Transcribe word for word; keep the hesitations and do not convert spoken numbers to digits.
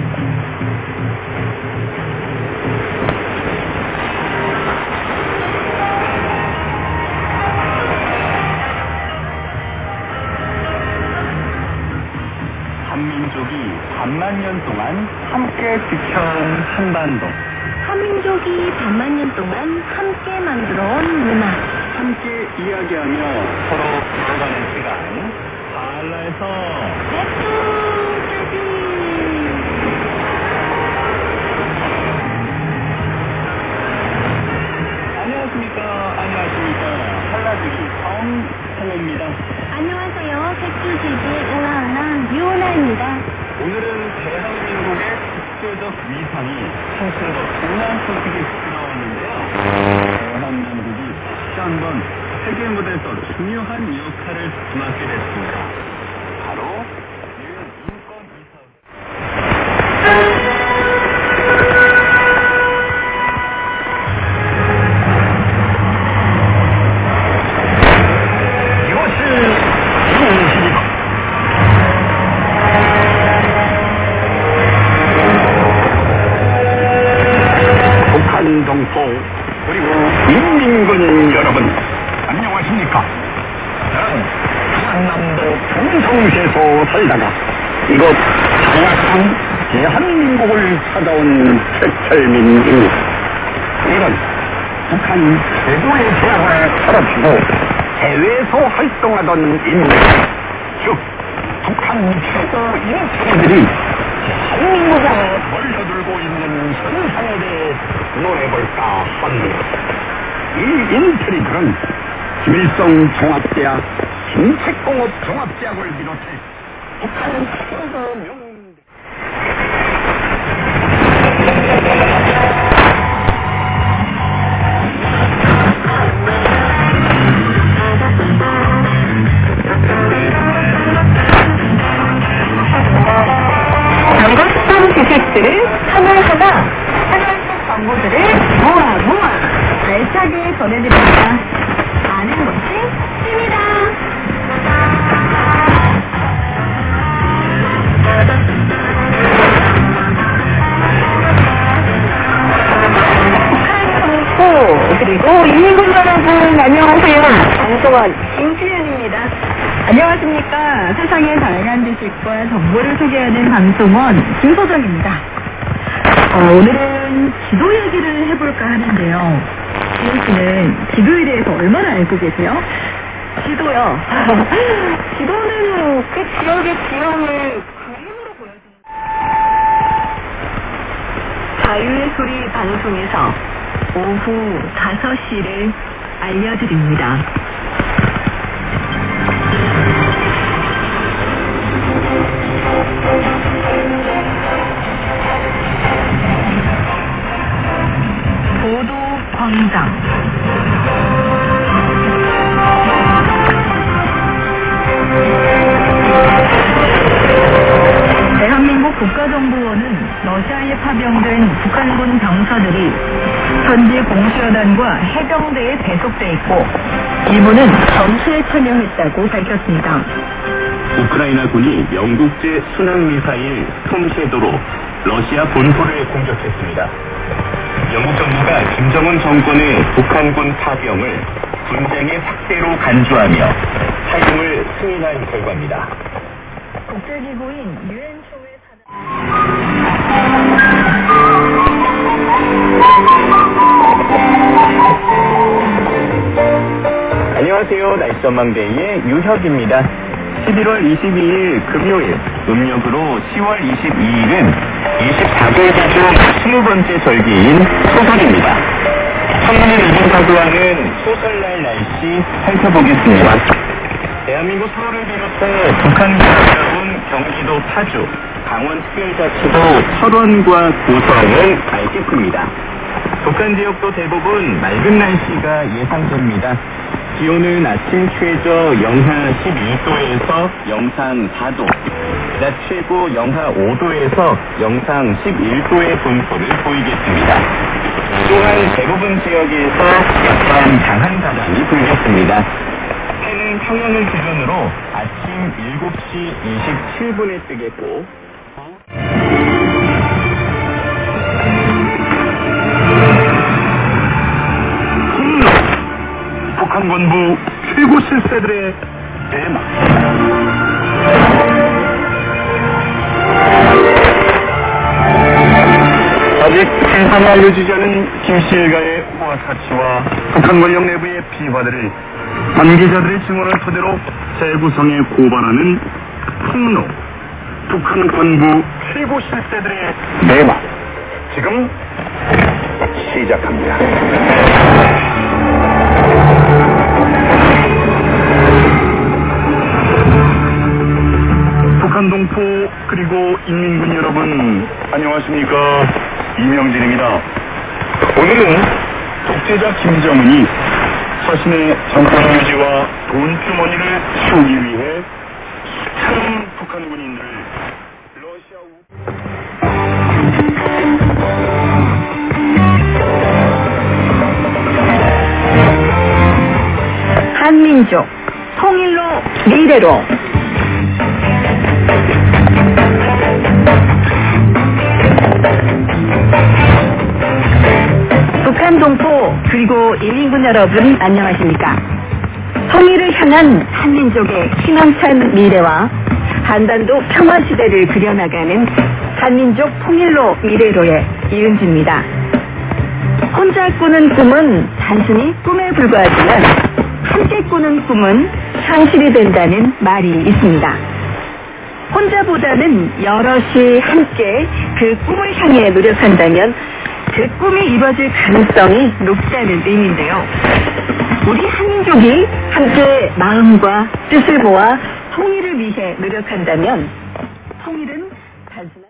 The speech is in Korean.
한민족이 반만 년 동안 함께 지켜온 한반도. 한민족이 반만 년 동안 함께 만들어온 문화. 함께 이야기하며 서로 배워가는 시간. 발라에서 백두대비. 안녕하십니까. 안녕하십니까. 한라주기 정태호입니다. 안녕하세요. 백두지기 은하은하 유은하입니다. 오늘은 대한민국의 국제적 위상이 사실은 고난 소식이 들어왔는데요. 대한민국이 다시 한번 세계 무대에서 중요한 역할을 맡게 됐습니다. 바로 유엔 인권이사. 동포 그리고 인민군 여러분 안녕하십니까? 저는 한남도 평성시에서 살다가 이곳 장학산 대한민국을 찾아온 최철민입니다. 이건 북한 최고의 제약을 사라지고 해외에서 활동하던 인물, 즉 북한 최고 인사들이 대한민국으로 몰려들고 있는 현상에 대해 논해볼까 합니다. 이 인테리들은 김일성 종합대학, 김책공업 종합대학을 비롯해 북한 최고 명 반갑던 지식들을 하나하나 하나씩 정보들을 모아 모아 알차게 전해드립니다. 아는 것이 힘이다. 북한 정보 그리고 인민군 여러분 안녕하세요. 방송원 김주연입니다. 안녕하십니까. 세상의 다양한 지식과 정보를 소개하는 방송원 김소정입니다. 어, 오늘은 지도 얘기를 해볼까 하는데요. 지은 씨는 지도에 대해서 얼마나 알고 계세요? 지도요? 지도는 그 지역의 지형을 그림으로 보여주는 자유의 소리 방송에서 오후 다섯 시를 알려드립니다. 보도광장 대한민국 국가정보원은 러시아에 파병된 북한군 병사들이 현지 공수여단과 해병대에 배속돼 있고 일부는 전투에 참여했다고 밝혔습니다. 우크라이나군이 영국제 순항미사일 톰쉐도로 러시아 본토를 공격했습니다. 영국 정부가 김정은 정권의 북한군 파병을 군장의 확대로 간주하며 사용을 승인한 결과입니다. 국제기구인 유엔초의 안녕하세요. 날씨 전망대의 유혁입니다. 십일월 이십이일 금요일, 음력으로 시월 이십이일은 이십사 개월 중 스무 번째 절기인 소설입니다. 천문을 이긴 사도와는 소설날 날씨 살펴보겠습니다. 대한민국 서울을 비롯해 북한과 가까운 경기도 파주, 강원특별자치도 철원과 고성은 알겠습니다. 북한 지역도 대부분 맑은 날씨가 예상됩니다. 기온은 아침 최저 영하 십이도에서 영상 사도, 낮 최고 영하 오도에서 영상 십일도의 분포를 보이겠습니다. 또한 대부분 지역에서 약간 강한 바람이 불겠습니다. 해는 평양을 기준으로 아침 일곱시 이십칠분에 뜨겠고 건부 최고 실세들의 대막. 아직 생산이 알려지지 않은 김씨 일가의 화사치와 북한 권력 내부의 비화들을 관계자들의 증언을 토대로 재구성에 고발하는 폭로, 북한 권부 최고 실세들의 내막, 지금 시작합니다. 북한 동포 그리고 인민군 여러분, 안녕하십니까? 이명진입니다. 오늘은 독재자 김정은이 자신의 정권 유지와 돈주머니를 키우기 위해 수많은 북한 군인들을 러시아 한민족 통일로 미래로. 북한 동포 그리고 인민군 여러분, 안녕하십니까? 통일을 향한 한민족의 희망찬 미래와 한반도 평화시대를 그려나가는 한민족 통일로 미래로의 이은지입니다. 혼자 꾸는 꿈은 단순히 꿈에 불과하지만 함께 꾸는 꿈은 현실이 된다는 말이 있습니다. 혼자보다는 여럿이 함께 그 꿈을 향해 노력한다면 그 꿈이 이루어질 가능성이 높다는 의미인데요. 우리 한민족이 함께 마음과 뜻을 모아 통일을 위해 노력한다면 통일은 단순한